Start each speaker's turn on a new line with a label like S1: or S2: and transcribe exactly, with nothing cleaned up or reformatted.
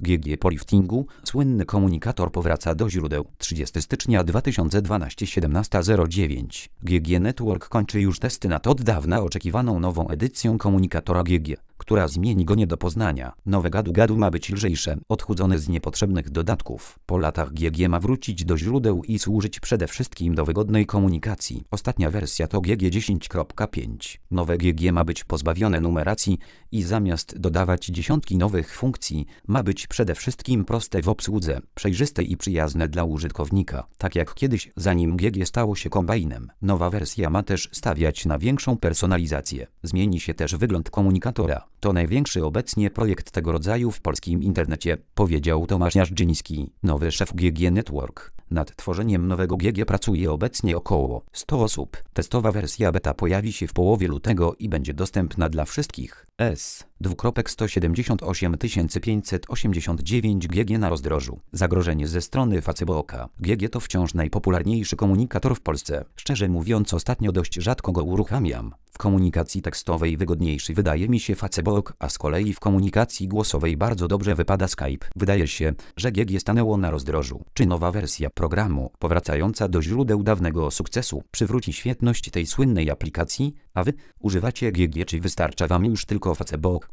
S1: G G po liftingu, słynny komunikator powraca do źródeł. trzydziestego stycznia dwa tysiące dwunastego, siedemnasta zero dziewięć. G G Network kończy już testy nad od dawna oczekiwaną nową edycją komunikatora G G, która zmieni go nie do poznania. Nowe gadu-gadu ma być lżejsze, odchudzone z niepotrzebnych dodatków. Po latach G G ma wrócić do źródeł i służyć przede wszystkim do wygodnej komunikacji. Ostatnia wersja to G G dziesięć kropka pięć. Nowe G G ma być pozbawione numeracji i zamiast dodawać dziesiątki nowych funkcji, ma być przede wszystkim proste w obsłudze, przejrzyste i przyjazne dla użytkownika. Tak jak kiedyś, zanim G G stało się kombajnem. Nowa wersja ma też stawiać na większą personalizację. Zmieni się też wygląd komunikatora. To największy obecnie projekt tego rodzaju w polskim internecie, powiedział Tomasz Jarzyński, nowy szef G G Network. Nad tworzeniem nowego G G pracuje obecnie około stu osób. Testowa wersja beta pojawi się w połowie lutego i będzie dostępna dla wszystkich. S sto siedemdziesiąt osiem tysięcy pięćset osiemdziesiąt dziewięć G G na rozdrożu. Zagrożenie ze strony Facebooka. G G to wciąż najpopularniejszy komunikator w Polsce. Szczerze mówiąc, ostatnio dość rzadko go uruchamiam. W komunikacji tekstowej wygodniejszy wydaje mi się Facebook, a z kolei w komunikacji głosowej bardzo dobrze wypada Skype. Wydaje się, że G G stanęło na rozdrożu. Czy nowa wersja programu, powracająca do źródeł dawnego sukcesu, przywróci świetność tej słynnej aplikacji? A wy używacie G G, czy wystarcza wam już tylko Facebook?